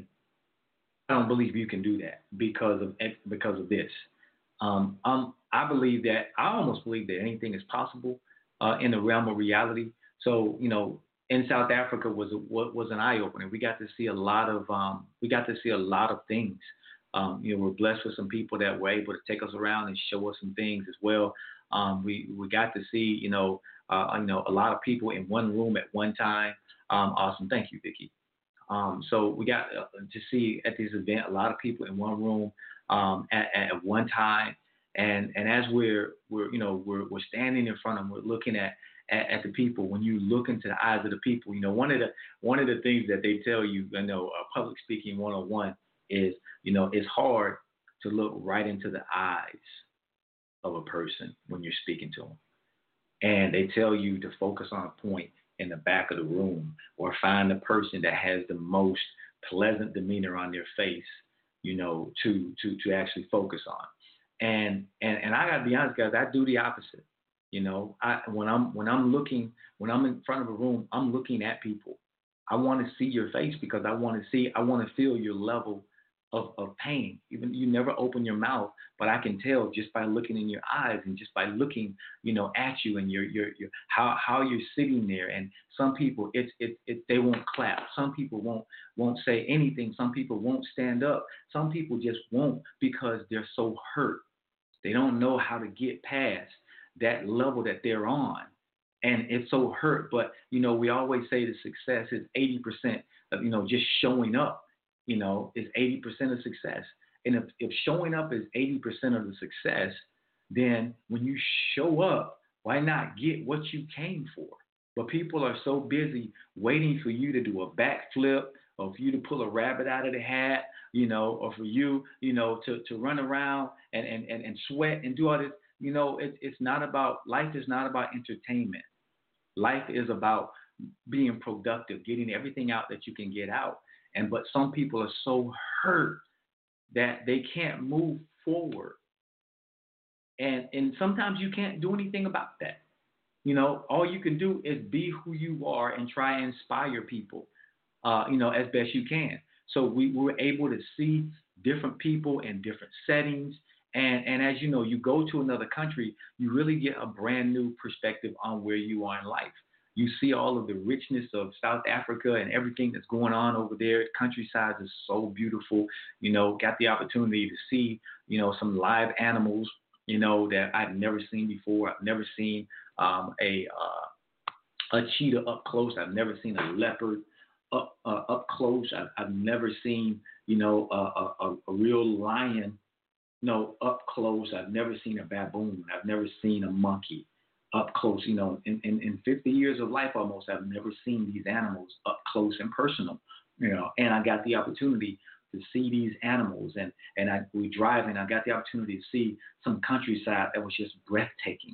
I don't believe you can do that because of because of this. Um, um, I believe that I almost believe that anything is possible uh, in the realm of reality. So, you know, in South Africa was a, was an eye opener. We got to see a lot of um, we got to see a lot of things. Um, you know, we're blessed with some people that were able to take us around and show us some things as well. Um, we we got to see, you know, uh, you know, a lot of people in one room at one time. Um, awesome, thank you, Vicky. Um, so we got uh, to see at this event a lot of people in one room um, at, at one time. And and as we're we're you know we're we're standing in front of them, we're looking at, at at the people. When you look into the eyes of the people, you know one of the one of the things that they tell you, you know, uh, public speaking one oh one is, you know, it's hard to look right into the eyes of a person when you're speaking to them. And they tell you to focus on a point in the back of the room or find the person that has the most pleasant demeanor on their face, you know, to to to actually focus on. And and and I gotta be honest, guys, I do the opposite. You know, I when I'm when I'm looking when I'm in front of a room, I'm looking at people. I want to see your face because I want to see I want to feel your level of, of pain. Even you never open your mouth, but I can tell just by looking in your eyes and just by looking, you know, at you and your your your how how you're sitting there. And some people it's it, it they won't clap. Some people won't won't say anything. Some people won't stand up. Some people just won't because they're so hurt. They don't know how to get past that level that they're on. And it's so hurt. But, you know, we always say the success is eighty percent of, you know, just showing up, you know, is eighty percent of success. And if, if showing up is eighty percent of the success, then when you show up, why not get what you came for? But people are so busy waiting for you to do a backflip or for you to pull a rabbit out of the hat, you know, or for you, you know, to, to run around and, and, and, and sweat and do all this. You know, it, it's not about, life is not about entertainment. Life is about being productive, getting everything out that you can get out. And but some people are so hurt that they can't move forward. And and sometimes you can't do anything about that. You know, all you can do is be who you are and try and inspire people, uh, you know, as best you can. So we were able to see different people in different settings. And, and as you know, you go to another country, you really get a brand new perspective on where you are in life. You see all of the richness of South Africa and everything that's going on over there. The countryside is so beautiful. You know, got the opportunity to see, you know, some live animals, you know, that I've never seen before. I've never seen um, a uh, a cheetah up close. I've never seen a leopard up uh, up close. I've, I've never seen, you know, a, a, a real lion, you know, up close. I've never seen a baboon. I've never seen a monkey up close. You know, in, in, in fifty years of life almost, I've never seen these animals up close and personal, you know, and I got the opportunity to see these animals. And, and I, we drive and I got the opportunity to see some countryside that was just breathtaking.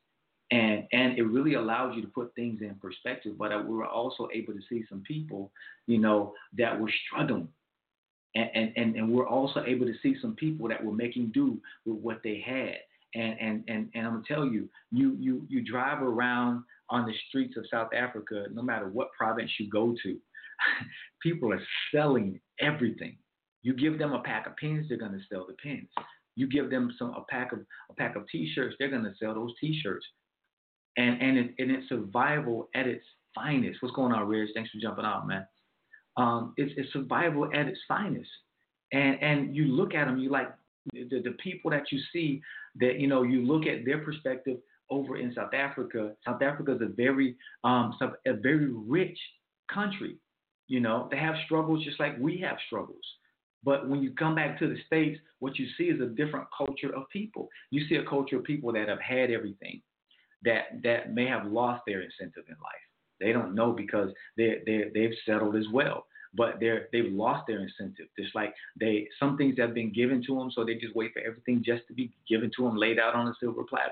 And and it really allows you to put things in perspective. But we were also able to see some people, you know, that were struggling. And, and, and we're also able to see some people that were making do with what they had. And, and, and, and I'm going to tell you, you, you, you drive around on the streets of South Africa, no matter what province you go to, people are selling everything. You give them a pack of pens, they're going to sell the pens. You give them some a pack of a pack of T-shirts, they're going to sell those T-shirts. And and it, and it's survival at its finest. What's going on, Reg? Thanks for jumping out, man. Um, it's, it's survival at its finest. And and you look at them, you like the, the people that you see that, you know, you look at their perspective over in South Africa. South Africa is a very um a very rich country. You know, they have struggles just like we have struggles. But when you come back to the States, what you see is a different culture of people. You see a culture of people that have had everything, that that may have lost their incentive in life. They don't know because they they they've settled as well, but they're they've lost their incentive. Just like they some things have been given to them, so they just wait for everything just to be given to them, laid out on a silver platter.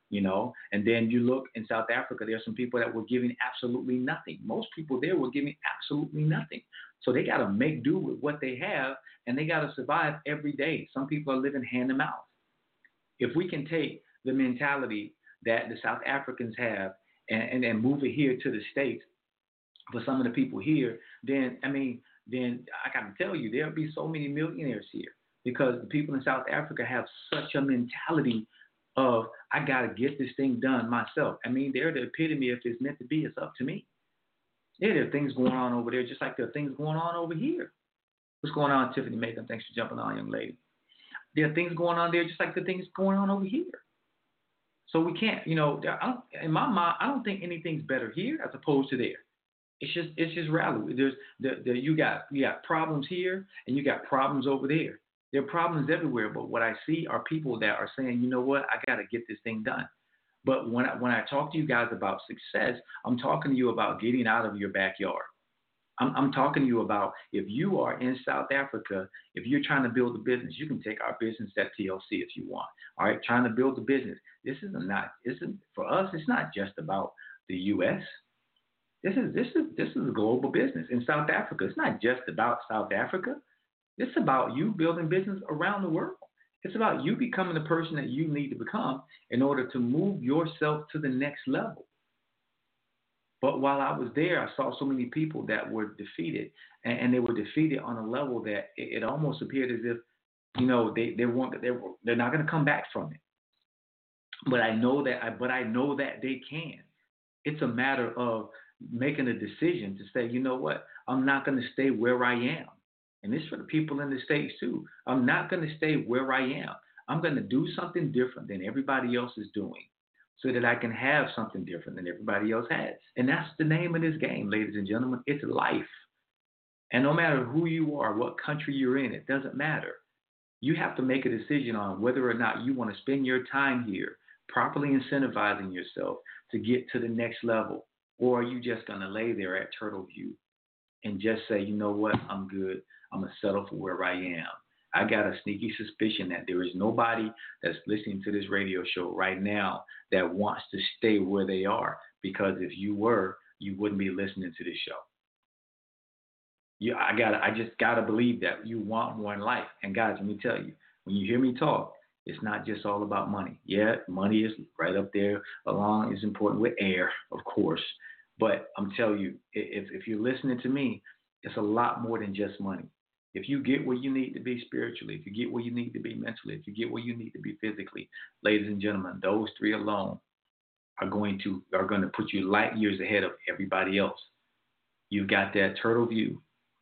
you know. And then you look in South Africa, there are some people that were giving absolutely nothing. Most people there were giving absolutely nothing. So they got to make do with what they have, and they got to survive every day. Some people are living hand to mouth. If we can take the mentality that the South Africans have and, and, and move it here to the States for some of the people here, then, I mean, then I got to tell you, there'll be so many millionaires here because the people in South Africa have such a mentality of, I got to get this thing done myself. I mean, they're the epitome. If it's meant to be, it's up to me. Yeah, there are things going on over there just like there are things going on over here. What's going on, Tiffany Macon? Thanks for jumping on, young lady. There are things going on there just like the things going on over here. So we can't, you know, I don't, in my mind, I don't think anything's better here as opposed to there. It's just, it's just reality. There's, the, the, you got, you got problems here and you got problems over there. There are problems everywhere. But what I see are people that are saying, you know what, I got to get this thing done. But when I, when I talk to you guys about success, I'm talking to you about getting out of your backyard. I'm, I'm talking to you about if you are in South Africa, if you're trying to build a business, you can take our business at T L C if you want. All right, trying to build a business. This is not. This is for us. It's not just about the U S. This is this is this is a global business in South Africa. It's not just about South Africa. It's about you building business around the world. It's about you becoming the person that you need to become in order to move yourself to the next level. But while I was there, I saw so many people that were defeated, and, and they were defeated on a level that it, it almost appeared as if, you know, they they weren't they were they're not going to come back from it. But I know that I, but I know that they can. It's a matter of making a decision to say, you know what, I'm not going to stay where I am. And this is for the people in the States too. I'm not going to stay where I am. I'm going to do something different than everybody else is doing, so that I can have something different than everybody else has. And that's the name of this game, ladies and gentlemen. It's life. And no matter who you are, what country you're in, it doesn't matter. You have to make a decision on whether or not you want to spend your time here properly incentivizing yourself to get to the next level, or are you just going to lay there at Turtle View and just say, you know what, I'm good. I'm going to settle for where I am. I got a sneaky suspicion that there is nobody that's listening to this radio show right now that wants to stay where they are, because if you were, you wouldn't be listening to this show. You, I got, I just got to believe that you want more in life. And guys, let me tell you, when you hear me talk, it's not just all about money. Yeah, money is right up there along. It's important with air, of course. But I'm telling you, if, if you're listening to me, it's a lot more than just money. If you get where you need to be spiritually, if you get where you need to be mentally, if you get where you need to be physically, ladies and gentlemen, those three alone are going to are going to put you light years ahead of everybody else. You've got that turtle view,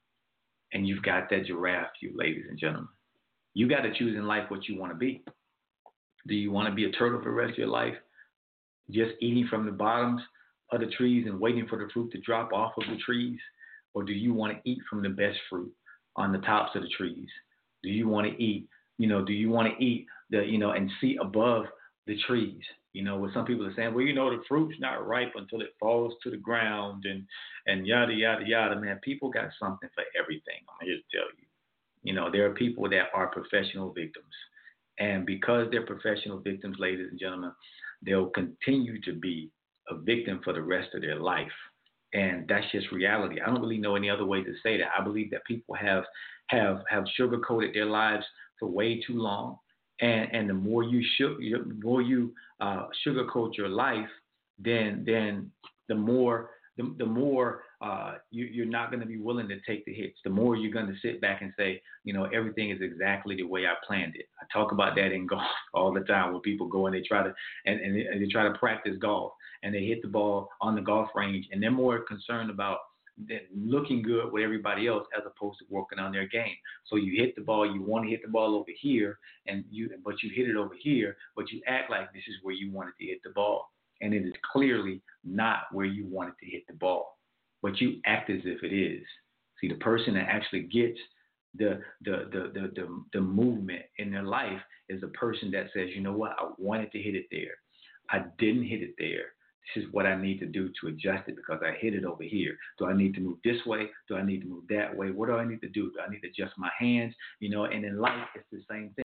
and you've got that giraffe view, ladies and gentlemen. You got to choose in life what you want to be. Do you want to be a turtle for the rest of your life, just eating from the bottoms of the trees and waiting for the fruit to drop off of the trees? Or do you want to eat from the best fruit on the tops of the trees? Do you want to eat, you know, do you want to eat the, you know, and see above the trees? You know, what some people are saying, well, you know, the fruit's not ripe until it falls to the ground and, and yada, yada, yada. Man, people got something for everything. I'm here to tell you. You know, there are people that are professional victims. And because they're professional victims, ladies and gentlemen, they'll continue to be a victim for the rest of their life. And that's just reality. I don't really know any other way to say that. I believe that people have have have sugar-coated their lives for way too long. And and the more you sugar, the more you uh, sugarcoat your life, then then the more the, the more uh, you, you're not going to be willing to take the hits. The more you're going to sit back and say, you know, everything is exactly the way I planned it. I talk about that in golf all the time, when people go and they try to and, and, they, and they try to practice golf, and they hit the ball on the golf range, and they're more concerned about looking good with everybody else as opposed to working on their game. So you hit the ball, you want to hit the ball over here, and you but you hit it over here, but you act like this is where you wanted to hit the ball. And it is clearly not where you wanted to hit the ball, but you act as if it is. See, the person that actually gets the the the the the, the movement in their life is a person that says, you know what, I wanted to hit it there. I didn't hit it there. This is what I need to do to adjust it because I hit it over here. Do I need to move this way? Do I need to move that way? What do I need to do? Do I need to adjust my hands? You know, and in life, it's the same thing.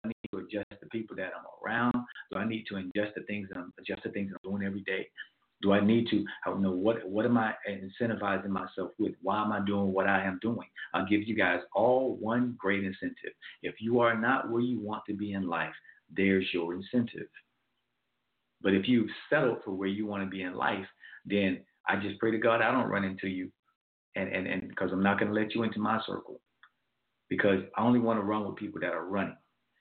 need to adjust the people that I'm around? Do I need to adjust the things that I'm adjust the things I'm doing every day? Do I need to, I don't know, what what am I incentivizing myself with? Why am I doing what I am doing? I'll give you guys all one great incentive. If you are not where you want to be in life, there's your incentive. But if you've settled for where you want to be in life, then I just pray to God I don't run into you, and and and because I'm not going to let you into my circle, because I only want to run with people that are running.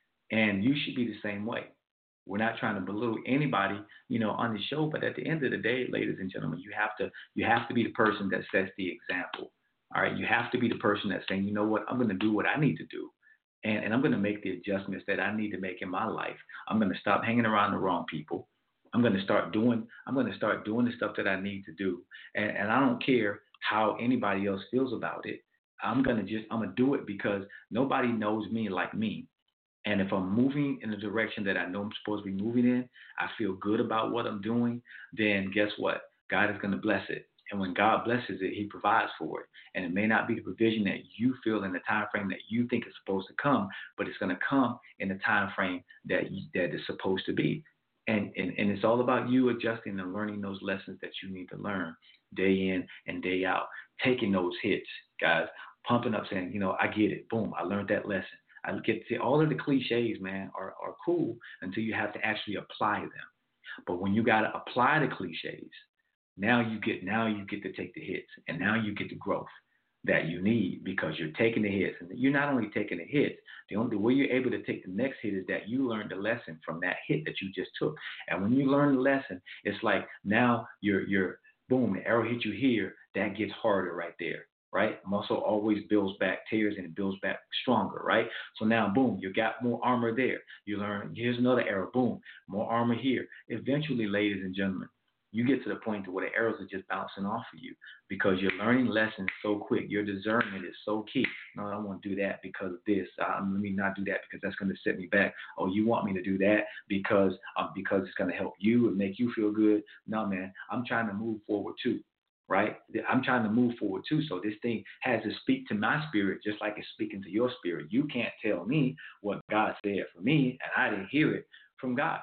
And you should be the same way. We're not trying to belittle anybody, you know, on the show, but at the end of the day, ladies and gentlemen, you have to you have to be the person that sets the example. All right, you have to be the person that's saying, you know what, I'm going to do what I need to do, and and I'm going to make the adjustments that I need to make in my life. I'm going to stop hanging around the wrong people. I'm going to start doing I'm going to start doing the stuff that I need to do, and and I don't care how anybody else feels about it. I'm going to just I'm going to do it because nobody knows me like me. And if I'm moving in the direction that I know I'm supposed to be moving in, I feel good about what I'm doing, then guess what? God is going to bless it. And when God blesses it, he provides for it. And it may not be the provision that you feel in the time frame that you think is supposed to come, but it's going to come in the time frame that you, that is supposed to be. And, and and it's all about you adjusting and learning those lessons that you need to learn day in and day out, taking those hits, guys, pumping up, saying, you know, I get it. Boom, I learned that lesson. I get to all of the cliches, man, are, are cool until you have to actually apply them. But when you got to apply the cliches, now you get now you get to take the hits, and now you get the growth that you need because you're taking the hits. And you're not only taking the hits, the only way you're able to take the next hit is that you learned the lesson from that hit that you just took. And when you learn the lesson, it's like now you're you're boom, the arrow hit you here, that gets harder right there. Right? Muscle always builds back tears and it builds back stronger, right? So now, boom, you got more armor there. You learn, here's another arrow, boom, more armor here. Eventually, ladies and gentlemen, you get to the point where the arrows are just bouncing off of you because you're learning lessons so quick. Your discernment is so key. No, I don't want to do that because of this. Um, let me not do that because that's going to set me back. Oh, you want me to do that because um, because it's going to help you and make you feel good. No, man, I'm trying to move forward too. Right? I'm trying to move forward too. So this thing has to speak to my spirit just like it's speaking to your spirit. You can't tell me what God said for me, and I didn't hear it from God.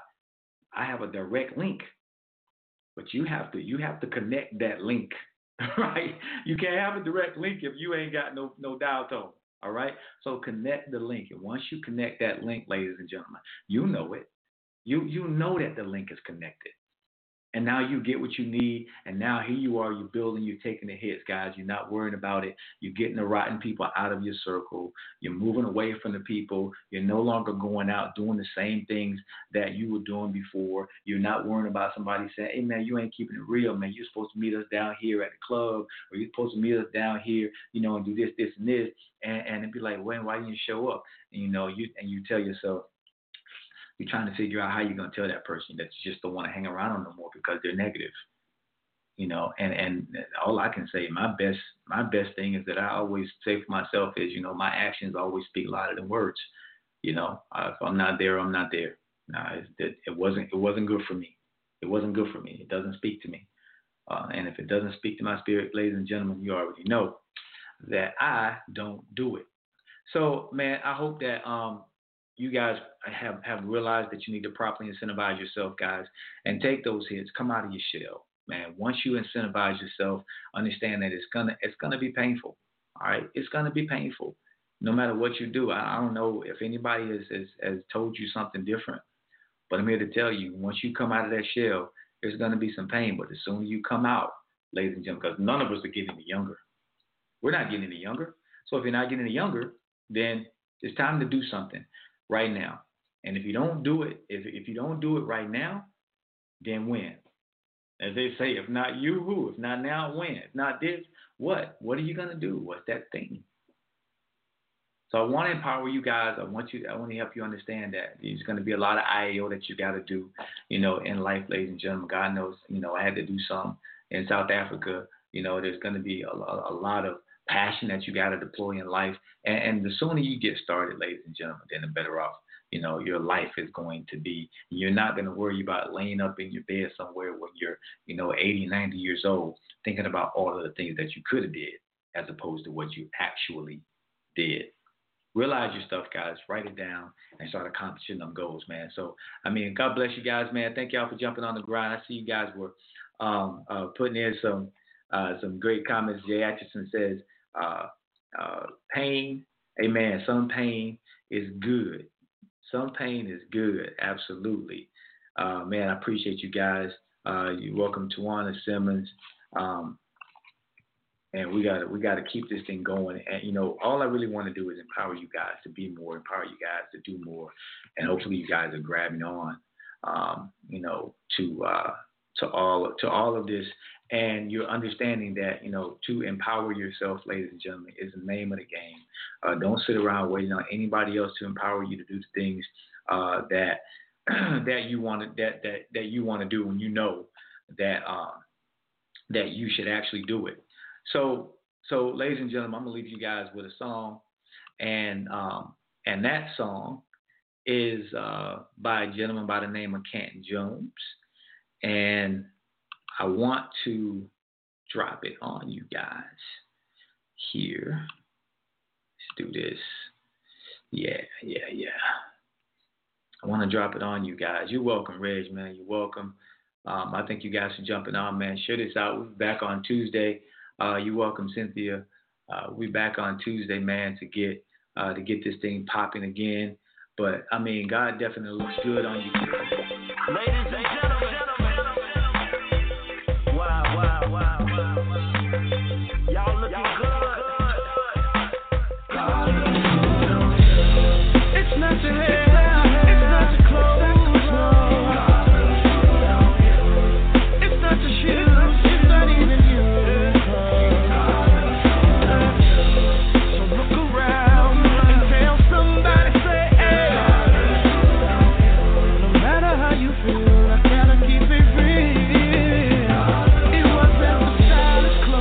I have a direct link, but you have to you have to connect that link, right? You can't have a direct link if you ain't got no no dial tone. All right? So connect the link, and once you connect that link, ladies and gentlemen, you know it. You you know that the link is connected. And now you get what you need, and now here you are, you're building, you're taking the hits, guys. You're not worrying about it. You're getting the rotten people out of your circle. You're moving away from the people. You're no longer going out doing the same things that you were doing before. You're not worrying about somebody saying, hey, man, you ain't keeping it real, man. You're supposed to meet us down here at the club, or you're supposed to meet us down here, you know, and do this, this, and this. And, and it'd be like, well, why didn't you show up? And, you know, you and you tell yourself, you're trying to figure out how you're going to tell that person that you just don't want to hang around them no more because they're negative, you know. And, and all I can say, my best my best thing is that I always say for myself is, you know, my actions always speak louder than words. You know, uh, if I'm not there, I'm not there. Nah, it, it wasn't it wasn't good for me. It wasn't good for me. It doesn't speak to me. Uh, and if it doesn't speak to my spirit, ladies and gentlemen, you already know that I don't do it. So, man, I hope that um. you guys have, have realized that you need to properly incentivize yourself, guys, and take those hits. Come out of your shell, man. Once you incentivize yourself, understand that it's gonna it's gonna be painful. All right, it's gonna be painful, no matter what you do. I, I don't know if anybody has, has has told you something different, but I'm here to tell you: once you come out of that shell, there's gonna be some pain. But as soon as you come out, ladies and gentlemen, because none of us are getting any younger. We're not getting any younger. So if you're not getting any younger, then it's time to do something right now. And if you don't do it, if if you don't do it right now, then when? As they say, if not you, who? If not now, when? If not this, what? What are you gonna do? What's that thing? So I want to empower you guys. I want you. I want to help you understand that there's going to be a lot of I A O that you got to do, you know, in life, ladies and gentlemen. God knows, you know, I had to do some in South Africa. You know, there's going to be a, a, a lot of passion that you got to deploy in life. And, and the sooner you get started, ladies and gentlemen, then the better off, you know, your life is going to be. You're not going to worry about laying up in your bed somewhere when you're, you know, eighty, ninety years old, thinking about all of the things that you could have did as opposed to what you actually did. realize your stuff, guys. Write it down and start accomplishing them goals, man. So, I mean, God bless you guys, man. Thank y'all for jumping on the grind. I see you guys were um, uh, putting in some uh, some great comments. Jay Atchison says, uh, uh, pain, amen, some pain is good. Some pain is good, absolutely. Uh, man, I appreciate you guys. Uh, you're welcome, Tawana Simmons. Um, And we got we got to keep this thing going. And, you know, all I really want to do is empower you guys to be more, empower you guys to do more. And hopefully you guys are grabbing on, um, you know, to uh, to all to all of this. And you're understanding that, you know, to empower yourself, ladies and gentlemen, is the name of the game. Uh, don't sit around waiting on anybody else to empower you to do the things uh, that that you want to that that that you want to do when you know that uh, that you should actually do it. So, so, ladies and gentlemen, I'm gonna leave you guys with a song, and um, and that song is uh, by a gentleman by the name of Canton Jones, and I want to drop it on you guys here. Let's do this. Yeah, yeah, yeah. I want to drop it on you guys. You're welcome, Reg, man. You're welcome. Um, I think you guys are jumping on, man. Share this out. We'll be back on Tuesday. Uh, you're welcome, Cynthia. Uh, we're back on Tuesday, man, to get uh, to get this thing popping again. But I mean, God definitely looks good on you. Ladies and gentlemen, wow, wow, wow, wow, wow. Y'all looking good. It's not your hair, it's not your clothes, it's not your shoes, it's not even you. Feel I gotta keep it real. It wasn't the stylist clothes.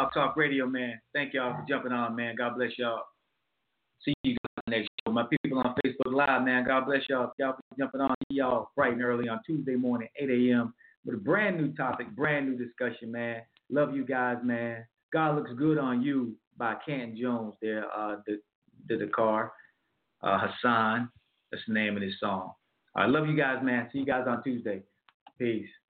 Blog Talk Radio, man. Thank y'all for jumping on, man. God bless y'all. See you guys next show. My people on Facebook Live, man. God bless y'all. Y'all for jumping on. Y'all bright and early on Tuesday morning, eight a.m. with a brand new topic, brand new discussion, man. Love you guys, man. God Looks Good on You by Canton Jones there, uh, the, the Dakar. Uh, Hassan, that's the name of this song. I love you guys, man. See you guys on Tuesday. Peace.